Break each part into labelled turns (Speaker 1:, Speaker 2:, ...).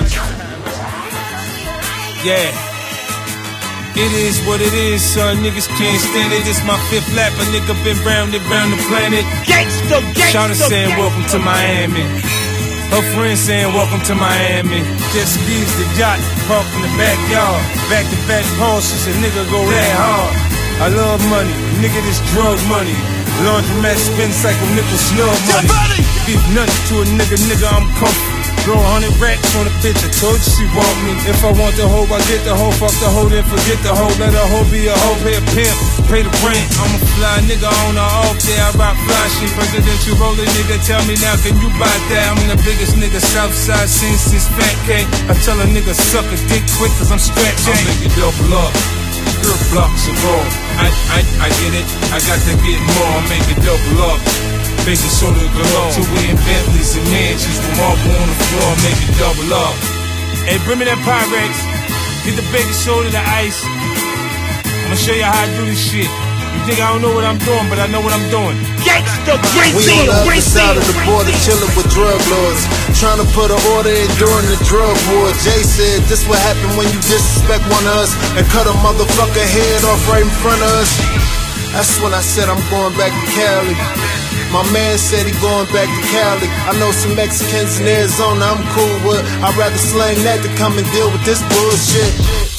Speaker 1: Yeah. It is what it is, son. Niggas can't stand it. It's my fifth lap. A nigga been round and round the planet.
Speaker 2: Gangsta,
Speaker 1: Shawty saying welcome to Miami. Her friend saying welcome to Miami. Just skis the yacht, parked in the backyard. Back to back Porsches, a nigga go that hard. I love money, nigga, this drug money. Laundromat spin cycle, nickel snug money. Beef nothing to a nigga, I'm comfortable. Throw 100 racks on a bitch, I told you she want me. If I want the hoe, I get the hoe. Fuck the hoe, then forget the hoe. Let a hoe be a hoe, pay a pimp, pay the rent. I'm a fly nigga on the off day, I rock fly shit. Presidential rolling nigga, tell me now, can you buy that? I'm the biggest nigga Southside seen since Fat K. I tell a nigga suck a dick quick, cause I'm strapped. I make it double up, girl blocks and roll. I get it, I got to get more, I make it double up. Baking soda galore, till we in Bentleys and mansions with marble on the floor, make it double up. Hey, bring me that Pyrex, get the baking soda, the ice. I'ma show you how I do this shit. You think I don't know what I'm doing, but I know what I'm doing.
Speaker 2: Gangsta,
Speaker 3: we on the other side of the border, chilling with drug lords, trying to put an order in during the drug war. Jay said, this what happen when you disrespect one of us and cut a motherfucker head off right in front of us. That's when I said I'm going back to Cali. My man said he going back to Cali. I know some Mexicans in Arizona I'm cool with. I'd rather slang that to come and deal with this bullshit.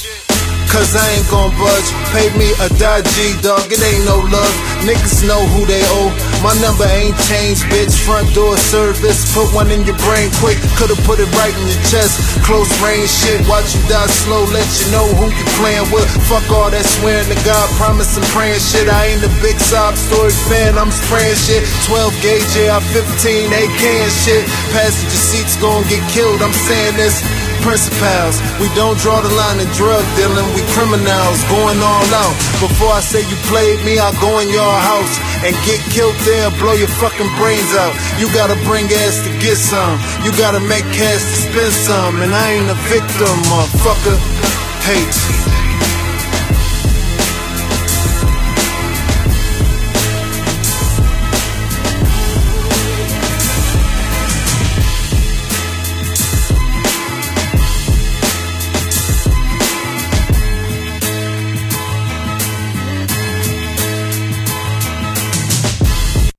Speaker 3: Cause I ain't gon' budge. Pay me a G, dog, it ain't no love. Niggas know who they owe. My number ain't changed, bitch. Front door service, put one in your brain quick. Could've put it right in your chest. Close range shit, watch you die slow. Let you know who you playin' with. Fuck all that swearing to God, promise and praying shit. I ain't a big sob story fan, I'm spraying shit. 12 gauge AR-15, AK and shit. Passenger seats gon' get killed, I'm saying this. Principals, we don't draw the line in drug dealing, we criminals going all out. Before I say you played me, I'll go in your house and get killed there, blow your fucking brains out. You gotta bring ass to get some, you gotta make cash to spend some, and I ain't a victim, motherfucker. Hate.